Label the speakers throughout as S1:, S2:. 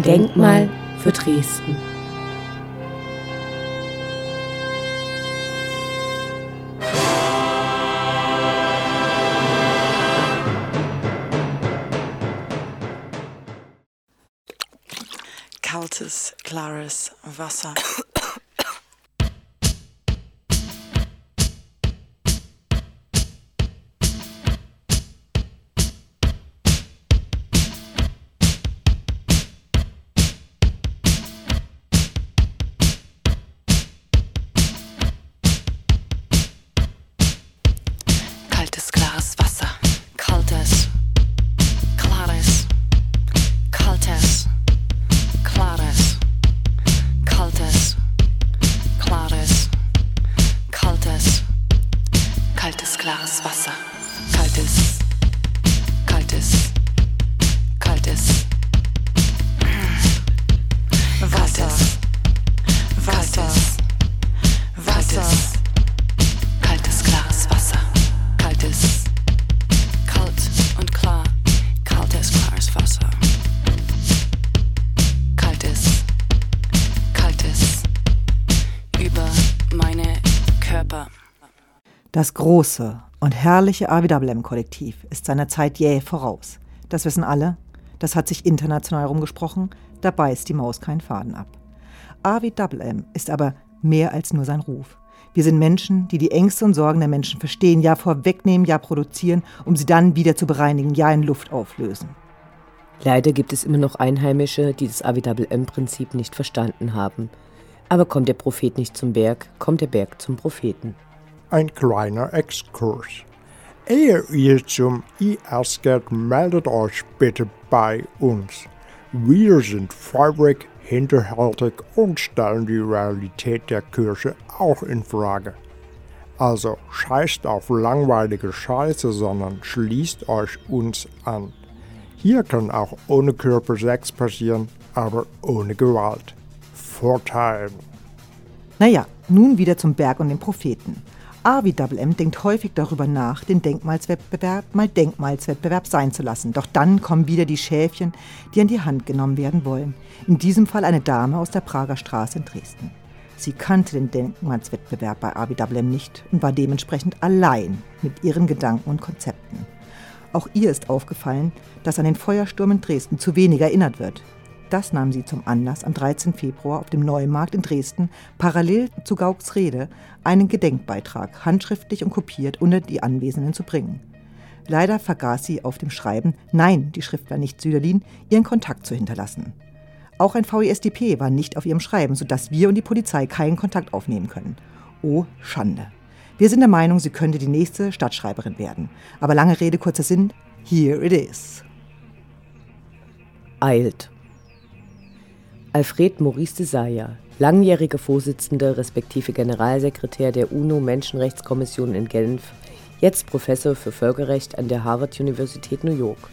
S1: Ein Denkmal für Dresden.
S2: Kaltes, klares Wasser. Kaltes, klares Wasser. Kaltes, klares, kaltes, klares, kaltes, klares, kaltes, kaltes, klares Wasser. Kaltes, kaltes, kaltes Wasser, Wasser, Wasser. Kaltes, klares Wasser. Kaltes, kalt und klar. Kaltes, klares Wasser. Kaltes, kaltes über meine Körper.
S3: Das große und herrliche AWM-Kollektiv ist seiner Zeit jäh voraus. Das wissen alle, das hat sich international rumgesprochen, da beißt die Maus keinen Faden ab. AWM ist aber mehr als nur sein Ruf. Wir sind Menschen, die die Ängste und Sorgen der Menschen verstehen, ja vorwegnehmen, ja produzieren, um sie dann wieder zu bereinigen, ja in Luft auflösen.
S1: Leider gibt es immer noch Einheimische, die das AWM-Prinzip nicht verstanden haben. Aber kommt der Prophet nicht zum Berg, kommt der Berg zum Propheten.
S4: Ein kleiner Exkurs. Ehe ihr zum IS geht, meldet euch bitte bei uns. Wir sind feurig, hinterhältig und stellen die Realität der Kirche auch in Frage. Also scheißt auf langweilige Scheiße, sondern schließt euch uns an. Hier kann auch ohne Körpersex passieren, aber ohne Gewalt. Vorteil.
S3: Naja, nun wieder zum Berg und den Propheten. AWM denkt häufig darüber nach, den Denkmalswettbewerb mal Denkmalswettbewerb sein zu lassen. Doch dann kommen wieder die Schäfchen, die an die Hand genommen werden wollen. In diesem Fall eine Dame aus der Prager Straße in Dresden. Sie kannte den Denkmalswettbewerb bei AWM nicht und war dementsprechend allein mit ihren Gedanken und Konzepten. Auch ihr ist aufgefallen, dass an den Feuersturm in Dresden zu wenig erinnert wird. Das nahm sie zum Anlass, am 13. Februar auf dem Neumarkt in Dresden parallel zu Gaucks Rede einen Gedenkbeitrag handschriftlich und kopiert unter die Anwesenden zu bringen. Leider vergaß sie auf dem Schreiben, nein, die Schrift war nicht Süderlin, ihren Kontakt zu hinterlassen. Auch ein VESDP war nicht auf ihrem Schreiben, sodass wir und die Polizei keinen Kontakt aufnehmen können. Oh, Schande. Wir sind der Meinung, sie könnte die nächste Stadtschreiberin werden. Aber lange Rede, kurzer Sinn, here it is.
S1: Eilt. Alfred Maurice de Saya, langjähriger Vorsitzender respektive Generalsekretär der UNO-Menschenrechtskommission in Genf, jetzt Professor für Völkerrecht an der Harvard-Universität New York.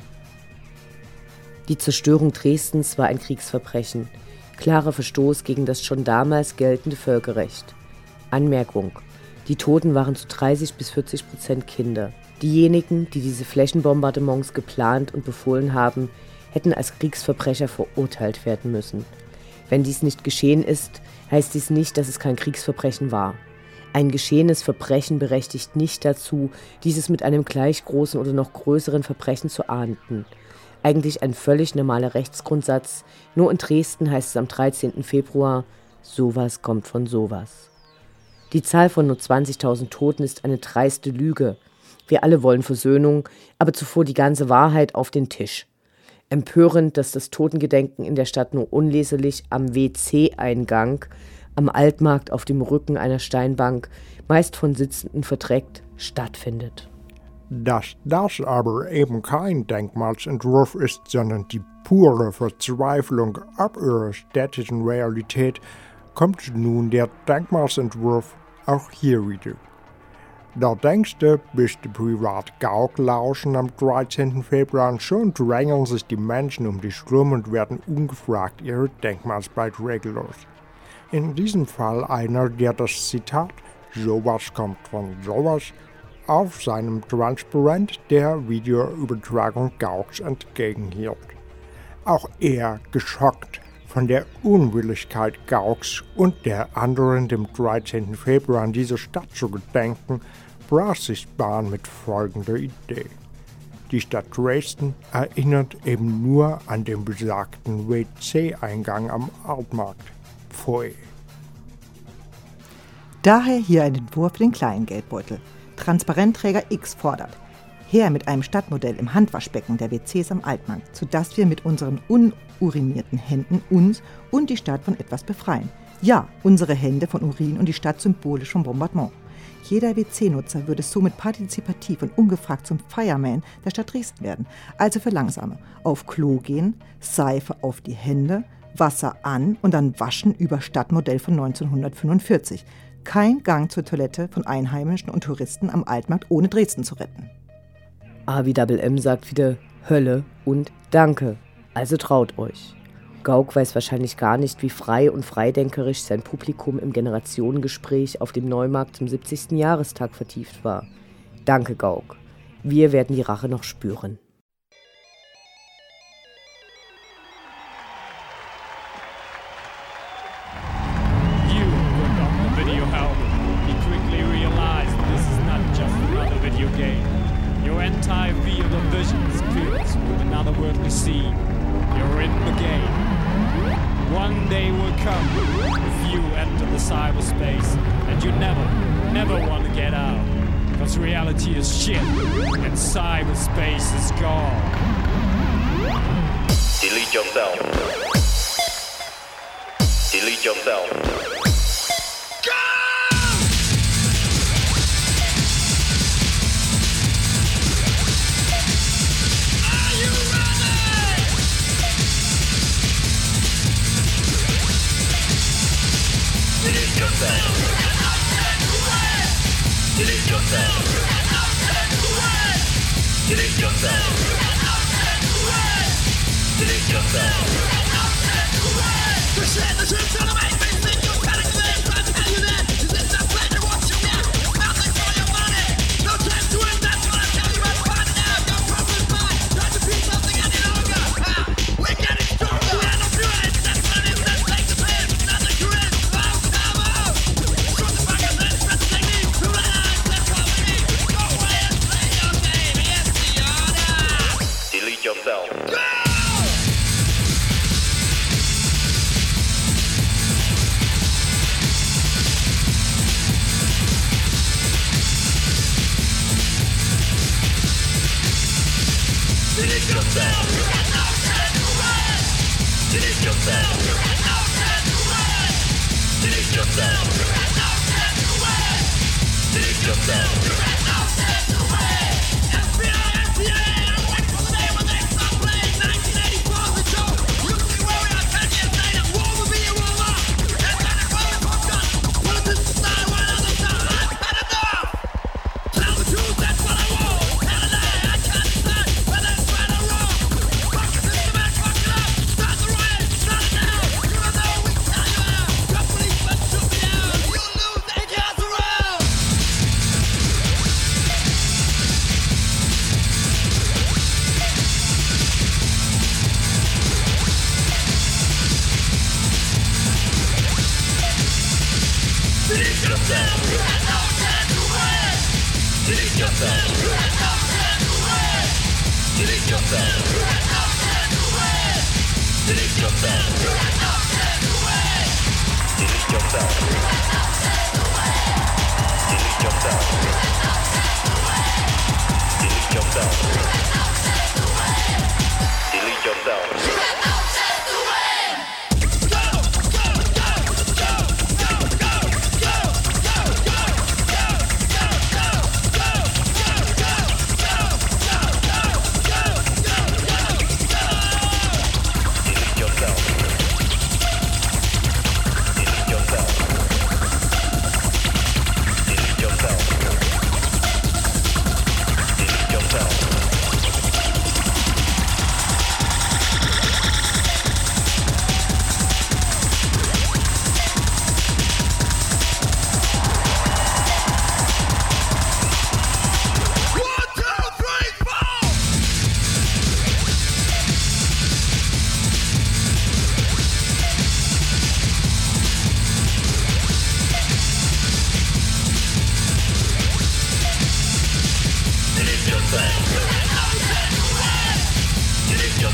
S1: Die Zerstörung Dresdens war ein Kriegsverbrechen, klarer Verstoß gegen das schon damals geltende Völkerrecht. Anmerkung: Die Toten waren zu 30-40% Kinder. Diejenigen, die diese Flächenbombardements geplant und befohlen haben, hätten als Kriegsverbrecher verurteilt werden müssen. Wenn dies nicht geschehen ist, heißt dies nicht, dass es kein Kriegsverbrechen war. Ein geschehenes Verbrechen berechtigt nicht dazu, dieses mit einem gleich großen oder noch größeren Verbrechen zu ahnden. Eigentlich ein völlig normaler Rechtsgrundsatz, nur in Dresden heißt es am 13. Februar, sowas kommt von sowas. Die Zahl von nur 20.000 Toten ist eine dreiste Lüge. Wir alle wollen Versöhnung, aber zuvor die ganze Wahrheit auf den Tisch. Empörend, dass das Totengedenken in der Stadt nur unleserlich am WC-Eingang, am Altmarkt auf dem Rücken einer Steinbank, meist von Sitzenden verdreckt, stattfindet.
S4: Dass das aber eben kein Denkmalsentwurf ist, sondern die pure Verzweiflung ab ihrer städtischen Realität, kommt nun der Denkmalsentwurf auch hier wieder. Da denkst du, bist du privat Gauklauschen am 13. Februar und schon drängeln sich die Menschen um dich rum und werden ungefragt ihre Denkmalsbeiträge los. In diesem Fall einer, der das Zitat "Sowas kommt von sowas" auf seinem Transparent der Videoübertragung Gauks entgegenhielt. auch er geschockt von der Unwilligkeit Gauks und der anderen, dem 13. Februar an diese Stadt zu gedenken, brach sich Bahn mit folgender Idee. Die Stadt Dresden erinnert eben nur an den besagten WC-Eingang am Altmarkt. Pfui.
S3: Daher hier ein Entwurf für den kleinen Geldbeutel. Transparentträger X fordert: her mit einem Stadtmodell im Handwaschbecken der WCs am Altmarkt, sodass wir mit unseren unurinierten Händen uns und die Stadt von etwas befreien. Ja, unsere Hände von Urin und die Stadt symbolisch vom Bombardement. Jeder WC-Nutzer würde somit partizipativ und ungefragt zum Fireman der Stadt Dresden werden. Also für Langsame. Auf Klo gehen, Seife auf die Hände, Wasser an und dann waschen über Stadtmodell von 1945. Kein Gang zur Toilette von Einheimischen und Touristen am Altmarkt, ohne Dresden zu retten.
S1: A wie Double M sagt wieder Hölle und Danke. Also traut euch. Gauck weiß wahrscheinlich gar nicht, wie frei und freidenkerisch sein Publikum im Generationengespräch auf dem Neumarkt zum 70. Jahrestag vertieft war. Danke, Gauck. Wir werden die Rache noch spüren.
S5: You work on the video album. You quickly realize this is not just another video game. Your entire field of vision is filled with another worldly scene. You're in the game. One day will come if you enter the cyberspace and you never want to get out. Because reality is shit and cyberspace is gone.
S6: Delete yourself. Delete yourself.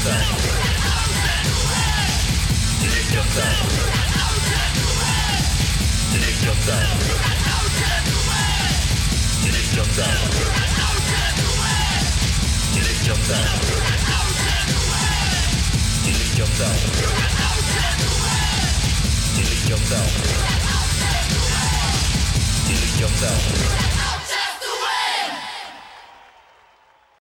S6: yourself. Delete yourself. Delete yourself. Delete yourself. Delete yourself. Delete yourself. Delete yourself. Delete yourself.